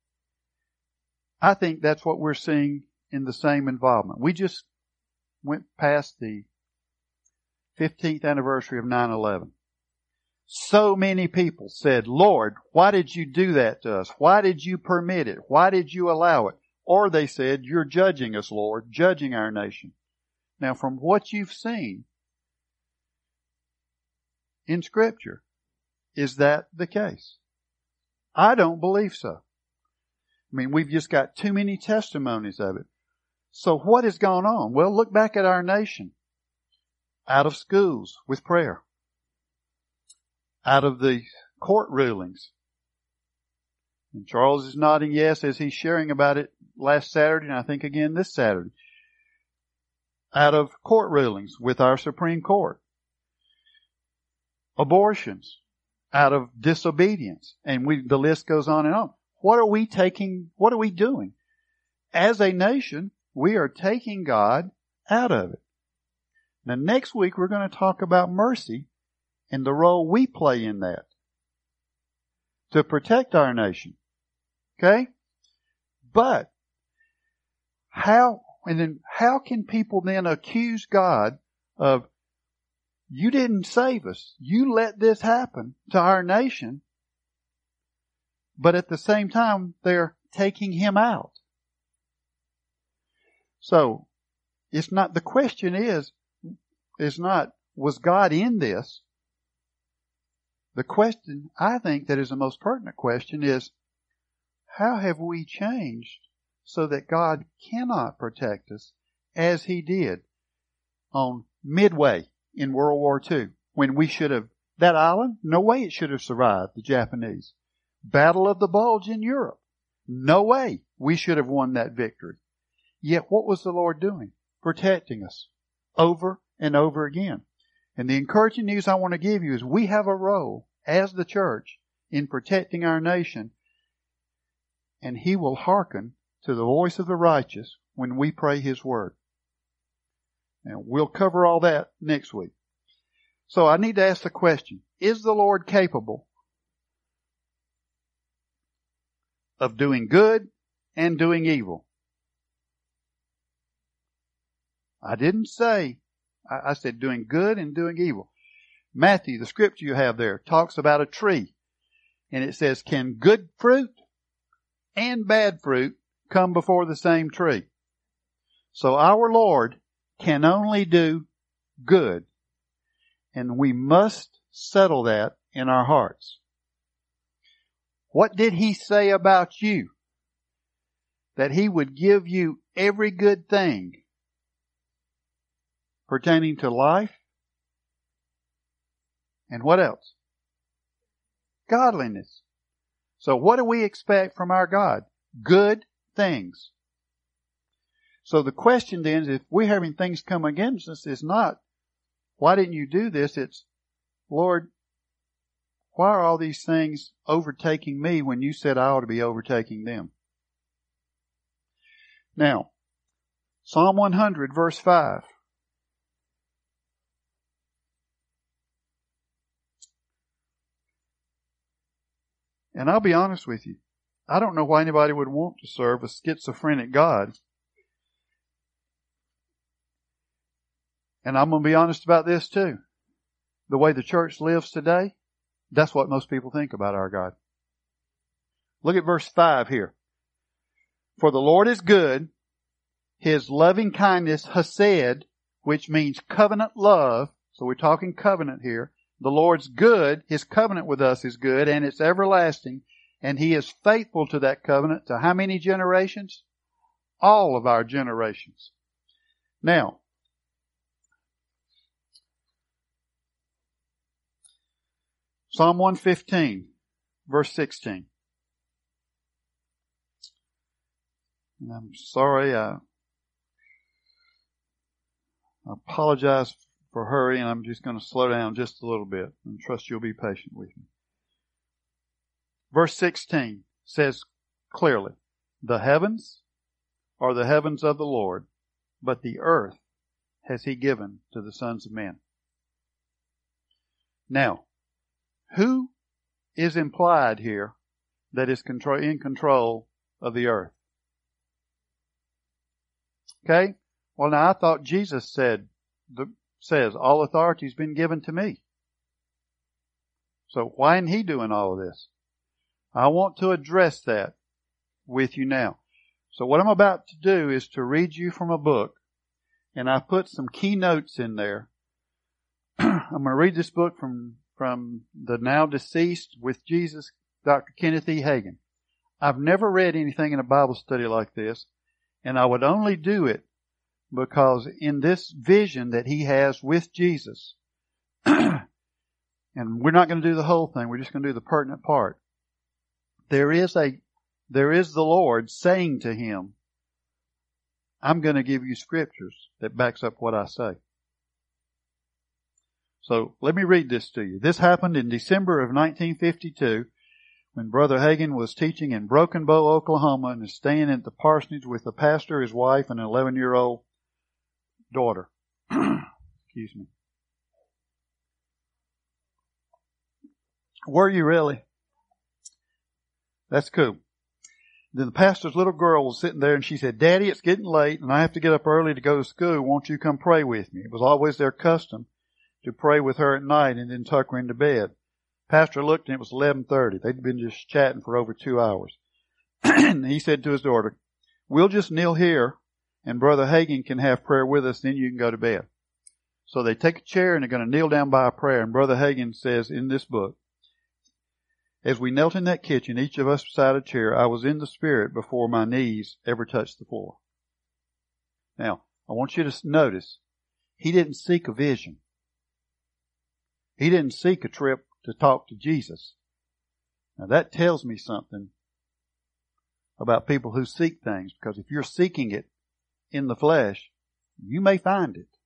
I think that's what we're seeing in the same involvement. We just went past the 15th anniversary of 9/11. So many people said, Lord, why did you do that to us? Why did you permit it? Why did you allow it? Or they said, you're judging us, Lord, judging our nation. Now, from what you've seen in Scripture, is that the case? I don't believe so. I mean, we've just got too many testimonies of it. So what has gone on? Well, look back at our nation. Out of schools with prayer. Out of the court rulings. And Charles is nodding yes as he's sharing about it last Saturday, and I think again this Saturday. Out of court rulings with our Supreme Court. Abortions. Out of disobedience. And the list goes on and on. What are we doing? As a nation, we are taking God out of it. Now next week we're going to talk about mercy and the role we play in that to protect our nation. Okay? But how can people then accuse God of, you didn't save us. You let this happen to our nation. But at the same time, they're taking Him out. So, the question is not, was God in this? The question, I think, that is the most pertinent question is, how have we changed so that God cannot protect us as He did on Midway in World War II, when we should have, that island, no way it should have survived the Japanese. Battle of the Bulge in Europe, no way we should have won that victory. Yet what was the Lord doing? Protecting us over and over again. And the encouraging news I want to give you is we have a role as the church in protecting our nation, and He will hearken to the voice of the righteous when we pray His word. Now, we'll cover all that next week. So I need to ask the question, is the Lord capable of doing good and doing evil? I didn't say, I said doing good and doing evil. Matthew, the scripture you have there, talks about a tree. And it says, can good fruit and bad fruit come before the same tree? So our Lord can only do good. And we must settle that in our hearts. What did He say about you? That He would give you every good thing pertaining to life. And what else? Godliness. So what do we expect from our God? Good things. So the question then is, if we're having things come against us, is not, why didn't you do this? It's, Lord, why are all these things overtaking me when you said I ought to be overtaking them? Now, Psalm 100, verse 5. And I'll be honest with you. I don't know why anybody would want to serve a schizophrenic God. And I'm going to be honest about this too. The way the church lives today, that's what most people think about our God. Look at verse 5 here. For the Lord is good. His loving kindness, hesed, which means covenant love. So we're talking covenant here. The Lord's good. His covenant with us is good, and it's everlasting. And He is faithful to that covenant to how many generations? All of our generations. Now, Psalm 115, verse 16. And I'm sorry, I apologize for hurrying. I'm just going to slow down just a little bit and trust you'll be patient with me. Verse 16 says clearly, the heavens are the heavens of the Lord, but the earth has He given to the sons of men. Now, who is implied here that is in control of the earth? Okay? Well, now I thought Jesus says, all authority has been given to me. So why isn't He doing all of this? I want to address that with you now. So what I'm about to do is to read you from a book, and I put some key notes in there. I'm going to read this book from the now deceased with Jesus, Dr. Kenneth E. Hagin. I've never read anything in a Bible study like this, and I would only do it because in this vision that he has with Jesus, and we're not going to do the whole thing, we're just going to do the pertinent part. There is the Lord saying to him, I'm going to give you scriptures that backs up what I say. So let me read this to you. This happened in December of 1952 when Brother Hagin was teaching in Broken Bow, Oklahoma, and is staying at the parsonage with the pastor, his wife, and an 11-year-old daughter. Excuse me. Were you really? That's cool. Then the pastor's little girl was sitting there and she said, Daddy, it's getting late and I have to get up early to go to school. Won't you come pray with me? It was always their custom to pray with her at night and then tuck her into bed. Pastor looked and it was 11:30. They'd been just chatting for over 2 hours. And he said to his daughter, we'll just kneel here and Brother Hagin can have prayer with us, then you can go to bed. So they take a chair and they're going to kneel down by a prayer. And Brother Hagin says in this book, as we knelt in that kitchen, each of us beside a chair, I was in the Spirit before my knees ever touched the floor. Now, I want you to notice, he didn't seek a vision. He didn't seek a trip to talk to Jesus. Now that tells me something about people who seek things, because if you're seeking it in the flesh, you may find it.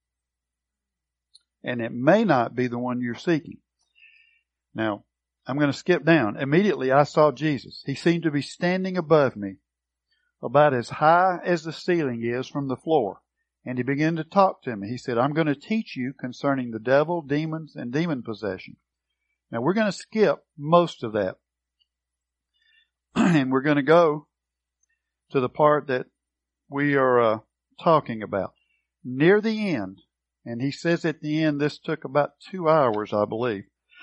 And it may not be the one you're seeking. Now, I'm going to skip down. Immediately I saw Jesus. He seemed to be standing above me, about as high as the ceiling is from the floor. And he began to talk to me. He said, I'm going to teach you concerning the devil, demons, and demon possession. Now we're going to skip most of that. And we're going to go to the part that we are talking about. Near the end, and he says at the end, this took about 2 hours, I believe.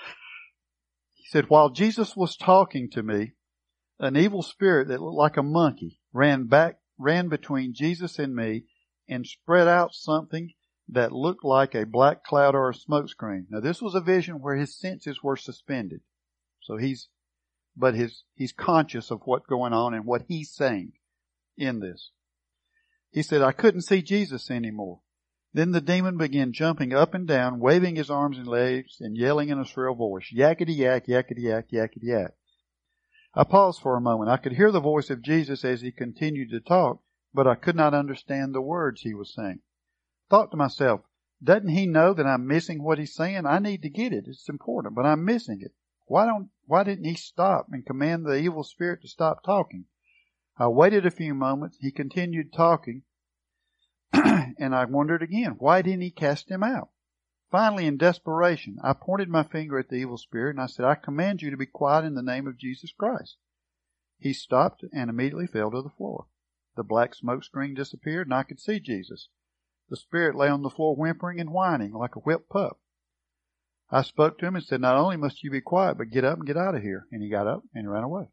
He said, while Jesus was talking to me, an evil spirit that looked like a monkey ran between Jesus and me and spread out something that looked like a black cloud or a smoke screen. Now this was a vision where his senses were suspended. So he's conscious of what's going on and what he's saying in this. He said, I couldn't see Jesus anymore. Then the demon began jumping up and down, waving his arms and legs, and yelling in a shrill voice, yakety yak, yakety yak, yakety yak. I paused for a moment. I could hear the voice of Jesus as he continued to talk, but I could not understand the words he was saying. Thought to myself, doesn't he know that I'm missing what he's saying? I need to get it. It's important, but I'm missing it. Why didn't he stop and command the evil spirit to stop talking? I waited a few moments. He continued talking. And I wondered again, why didn't he cast him out? Finally, in desperation, I pointed my finger at the evil spirit and I said, I command you to be quiet in the name of Jesus Christ. He stopped and immediately fell to the floor. The black smoke screen disappeared and I could see Jesus. The spirit lay on the floor whimpering and whining like a whipped pup. I spoke to him and said, not only must you be quiet, but get up and get out of here. And he got up and ran away.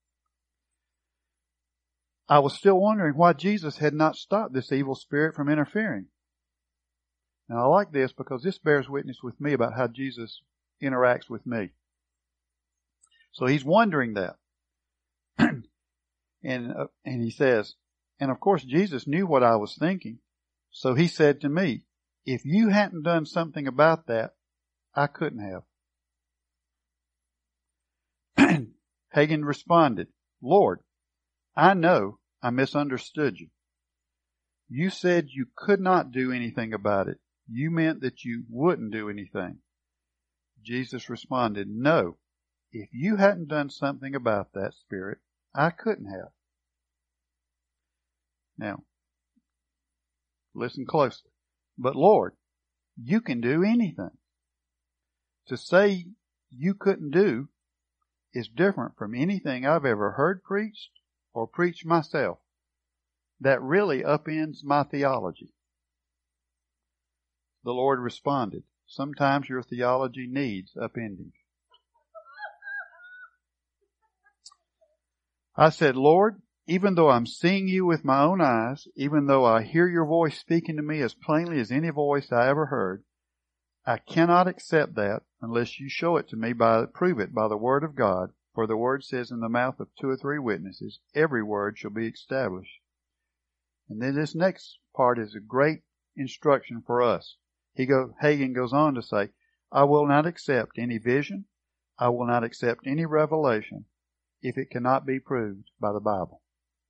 I was still wondering why Jesus had not stopped this evil spirit from interfering. Now I like this because this bears witness with me about how Jesus interacts with me. So he's wondering that. And he says, and of course Jesus knew what I was thinking. So he said to me, if you hadn't done something about that, I couldn't have. Hagin responded, Lord, I know I misunderstood you. You said you could not do anything about it. You meant that you wouldn't do anything. Jesus responded, no, if you hadn't done something about that spirit, I couldn't have. Now, listen closely. But Lord, you can do anything. To say you couldn't do is different from anything I've ever heard preached or preached myself. That really upends my theology. The Lord responded, sometimes your theology needs upending. I said, Lord, even though I'm seeing you with my own eyes, even though I hear your voice speaking to me as plainly as any voice I ever heard, I cannot accept that unless you show it to me prove it by the word of God. For the word says in the mouth of 2 or 3 witnesses, every word shall be established. And then this next part is a great instruction for us. Hagin goes on to say, I will not accept any vision. I will not accept any revelation if it cannot be proved by the Bible.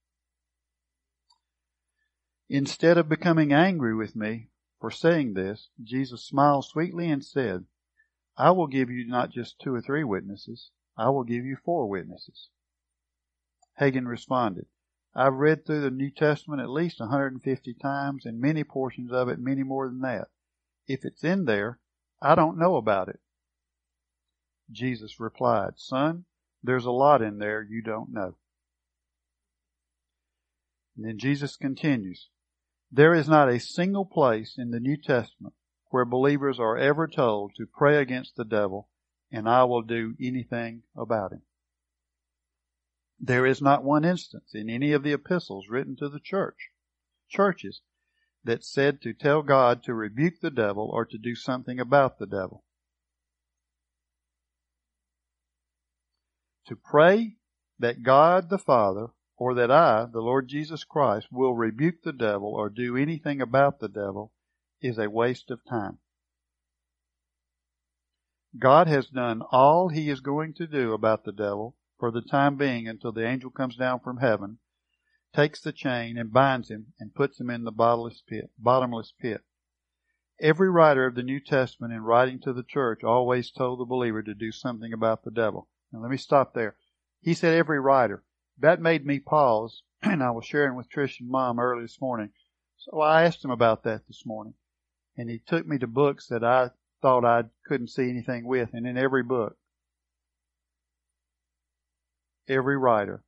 Instead of becoming angry with me for saying this, Jesus smiled sweetly and said, I will give you not just 2 or 3 witnesses, I will give you 4 witnesses. Hagin responded, I've read through the New Testament at least 150 times and many portions of it many more than that. If it's in there, I don't know about it. Jesus replied, Son, there's a lot in there you don't know. And then Jesus continues, there is not a single place in the New Testament where believers are ever told to pray against the devil and I will do anything about him. There is not one instance in any of the epistles written to the churches, that said to tell God to rebuke the devil or to do something about the devil. To pray that God the Father or that I, the Lord Jesus Christ, will rebuke the devil or do anything about the devil is a waste of time. God has done all he is going to do about the devil for the time being until the angel comes down from heaven, takes the chain and binds him and puts him in the bottomless pit. Every writer of the New Testament in writing to the church always told the believer to do something about the devil. Now let me stop there. He said every writer. That made me pause, and I was sharing with Trish and Mom early this morning. So I asked him about that this morning. And he took me to books that I thought I couldn't see anything with. And in every book, every writer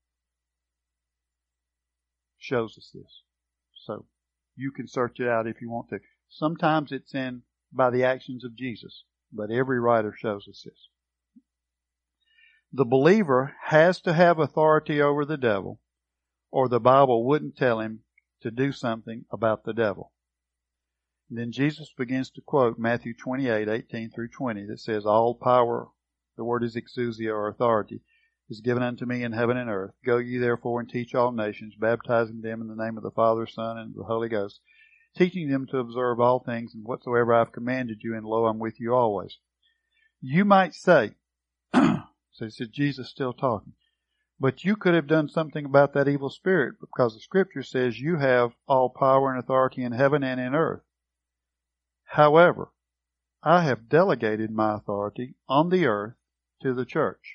shows us this. So you can search it out if you want to. Sometimes it's by the actions of Jesus, but every writer shows us this. The believer has to have authority over the devil, or the Bible wouldn't tell him to do something about the devil. And then Jesus begins to quote Matthew 28:18 through 20 that says, all power, the word is exousia or authority, is given unto me in heaven and earth. Go ye therefore and teach all nations, baptizing them in the name of the Father, Son, and the Holy Ghost, teaching them to observe all things and whatsoever I have commanded you, and lo, I'm with you always. You might say, so this is Jesus still talking, but you could have done something about that evil spirit because the scripture says you have all power and authority in heaven and in earth. However, I have delegated my authority on the earth to the church.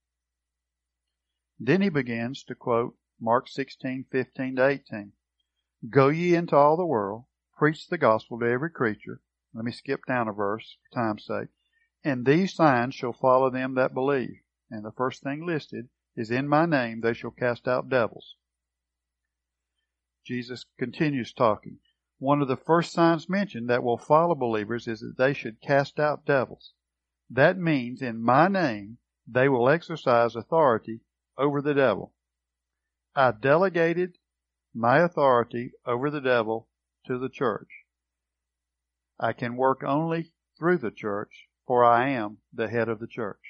Then he begins to quote Mark 16:15-18. Go ye into all the world, preach the gospel to every creature. Let me skip down a verse for time's sake. And these signs shall follow them that believe. And the first thing listed is, in my name they shall cast out devils. Jesus continues talking. One of the first signs mentioned that will follow believers is that they should cast out devils. That means in my name they will exercise authority over the devil. I delegated my authority over the devil to the church. I can work only through the church, for I am the head of the church.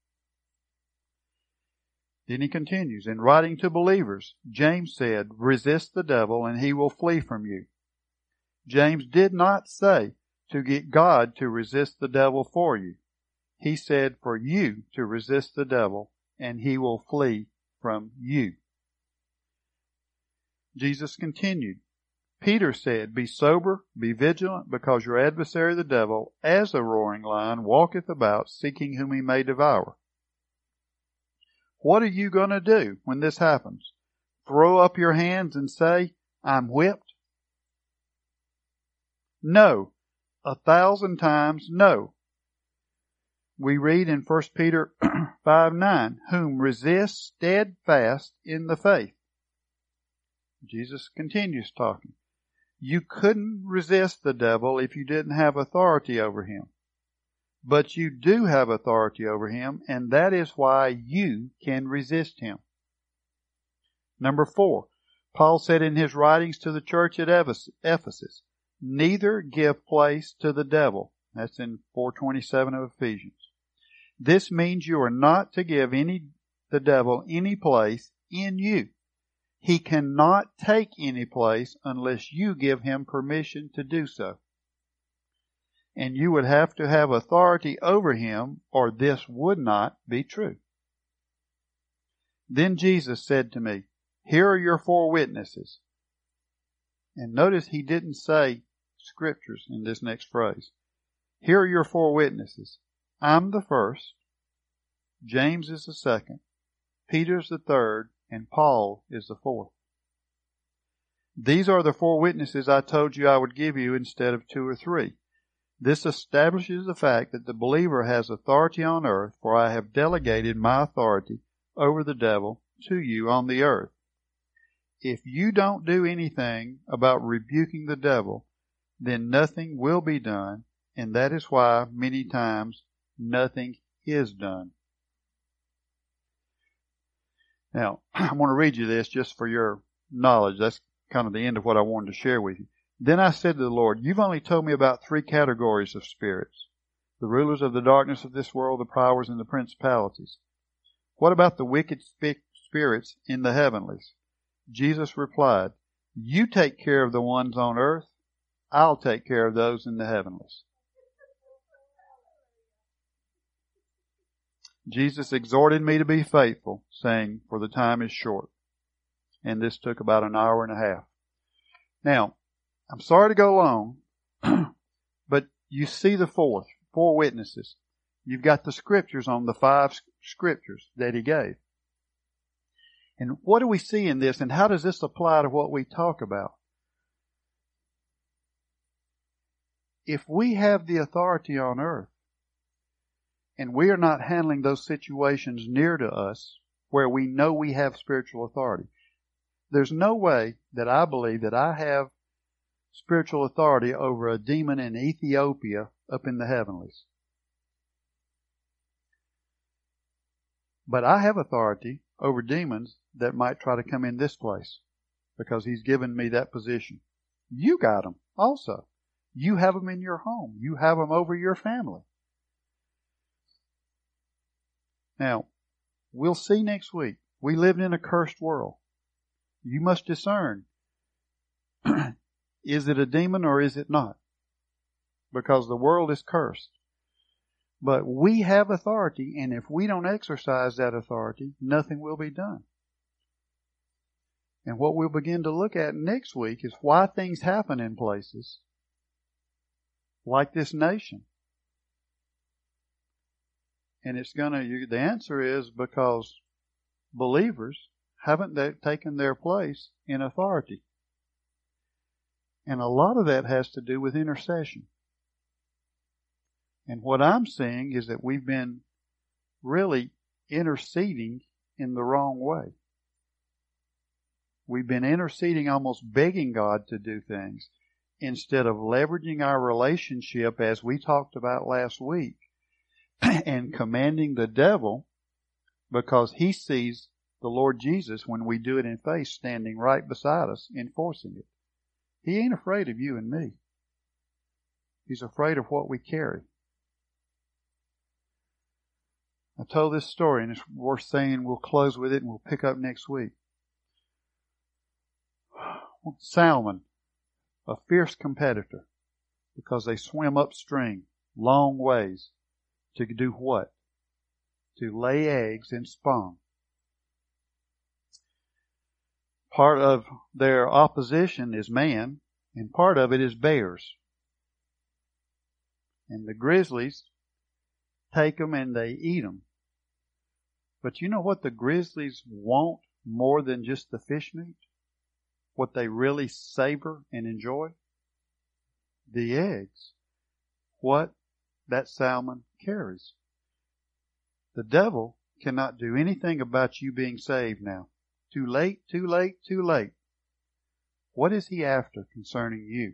Then he continues, in writing to believers, James said, resist the devil and he will flee from you. James did not say to get God to resist the devil for you. He said for you to resist the devil and he will flee from you. Jesus continued. Peter said, be sober, be vigilant, because your adversary the devil, as a roaring lion, walketh about, seeking whom he may devour. What are you going to do when this happens? Throw up your hands and say, I'm whipped? No. 1,000 times no. We read in 1 Peter 5:9, whom resist steadfast in the faith. Jesus continues talking. You couldn't resist the devil if you didn't have authority over him. But you do have authority over him, and that is why you can resist him. Number 4, Paul said in his writings to the church at Ephesus, neither give place to the devil. That's in 4:27 of Ephesians. This means you are not to give the devil any place in you. He cannot take any place unless you give him permission to do so. And you would have to have authority over him, or this would not be true. Then Jesus said to me, here are your 4 witnesses. And notice he didn't say scriptures in this next phrase. Here are your 4 witnesses. I'm the first. James is the second. Peter's the third. And Paul is the 4th. These are the 4 witnesses I told you I would give you instead of 2 or 3. This establishes the fact that the believer has authority on earth, for I have delegated my authority over the devil to you on the earth. If you don't do anything about rebuking the devil, then nothing will be done, and that is why many times nothing is done. Now, I want to read you this just for your knowledge. That's kind of the end of what I wanted to share with you. Then I said to the Lord, you've only told me about 3 categories of spirits. The rulers of the darkness of this world, the powers, and the principalities. What about the wicked spirits in the heavenlies? Jesus replied, you take care of the ones on earth. I'll take care of those in the heavenlies. Jesus exhorted me to be faithful, saying, for the time is short. And this took about an hour and a half. Now, I'm sorry to go long, but you see the 4 witnesses. You've got the scriptures on the 5 scriptures that he gave. And what do we see in this, and how does this apply to what we talk about? If we have the authority on earth, and we are not handling those situations near to us where we know we have spiritual authority, there's no way that I believe that I have spiritual authority over a demon in Ethiopia up in the heavenlies. But I have authority over demons that might try to come in this place because he's given me that position. You got them also. You have them in your home. You have them over your family. Now, we'll see next week. We live in a cursed world. You must discern, is it a demon or is it not? Because the world is cursed. But we have authority, and if we don't exercise that authority, nothing will be done. And what we'll begin to look at next week is why things happen in places like this nation. And the answer is because believers haven't taken their place in authority. And a lot of that has to do with intercession. And what I'm seeing is that we've been really interceding in the wrong way. We've been interceding, almost begging God to do things, instead of leveraging our relationship, as we talked about last week, and commanding the devil, because he sees the Lord Jesus, when we do it in faith, standing right beside us, enforcing it. He ain't afraid of you and me. He's afraid of what we carry. I told this story, and it's worth saying. We'll close with it and we'll pick up next week. Salmon, a fierce competitor, because they swim upstream long ways to do what? To lay eggs and spawn. Part of their opposition is man, and part of it is bears. And the grizzlies take them and they eat them. But you know what the grizzlies want more than just the fish meat? What they really savor and enjoy? The eggs. What that salmon carries. The devil cannot do anything about you being saved now. Too late, too late, too late. What is he after concerning you?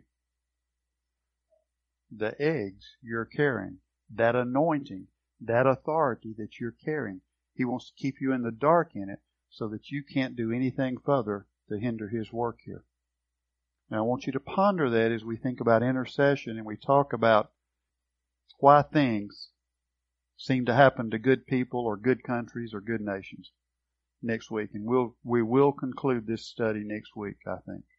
The eggs you're carrying, that anointing, that authority that you're carrying. He wants to keep you in the dark in it so that you can't do anything further to hinder his work here. Now I want you to ponder that as we think about intercession and we talk about why things seem to happen to good people or good countries or good nations next week. And we will conclude this study next week, I think.